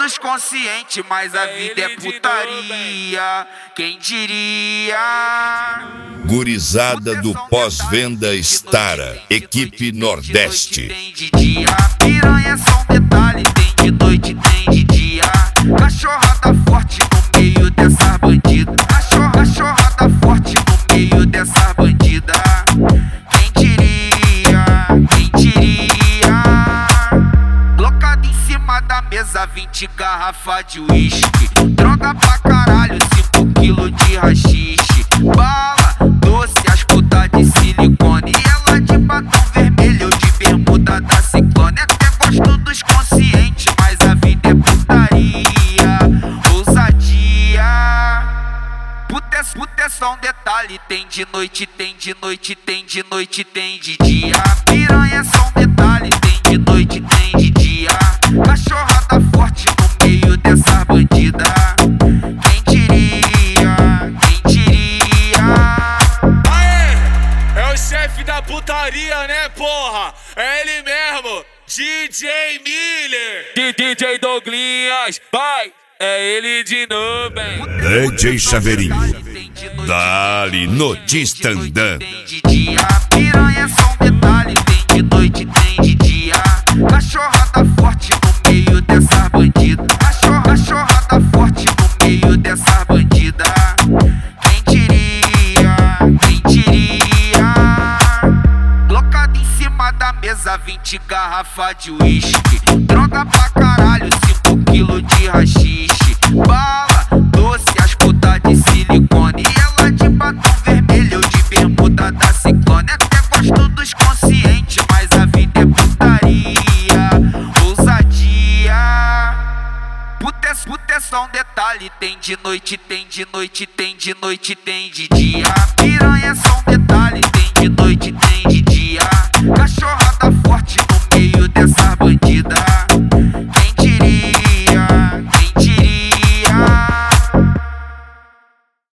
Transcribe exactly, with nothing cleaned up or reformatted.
todos conscientes, mas a vida é putaria. Quem diria? Gurizada do pós-venda Stara, equipe Nordeste. Tem de dia, piranha é só um detalhe. Tem de noite, tem de dia. Cachorrada forte no meio dessas bandidas. Cachorra, cachorrada forte no meio dessas bandidas. Quem diria? Quem diria? Colocado em cima da mesa, vinte garrafas de uísque. Droga pra caralho, cinco quilos de rachixe. Bala, doce, as putas de silicone. E ela de batom vermelho, de bermuda da Ciclone. Até gosto dos conscientes, mas a vida é putaria. Ousadia. Puta é, puta é só um detalhe. Tem de noite, tem de noite, tem de noite, tem de dia. Piranha é só um detalhe. Tem de noite, tem de dia. Cachorrada forte no meio dessas bandidas. Quem diria? Quem diria? Aê! É o chefe da putaria, né, porra? É ele mesmo, D J Miller. D J Douglinhas, vai! É ele de novo, hein? D J Chaveirinho, dali no Distandã. Tem de dia, piranha é só um detalhe. Tem de noite, tem de dia. Cachorrada forte no meio dessas bandidas. Cachorra, cachorrada forte no meio dessas bandidas. Quem diria? Quem diria? Colocado em cima da mesa, vinte garrafas de uísque. Droga pra caralho, cinco quilos de rachixe. Bala, doce, as putas de silicone. E ela de batom vermelho, de bermuda da Ciclone. Até gosto dos conscientes, mas a vida é putaria. Ousadia. Puta é, puta é só um detalhe. Tem de noite, tem de noite, tem de noite, tem de dia. Piranha é só um detalhe. Tem de noite, tem de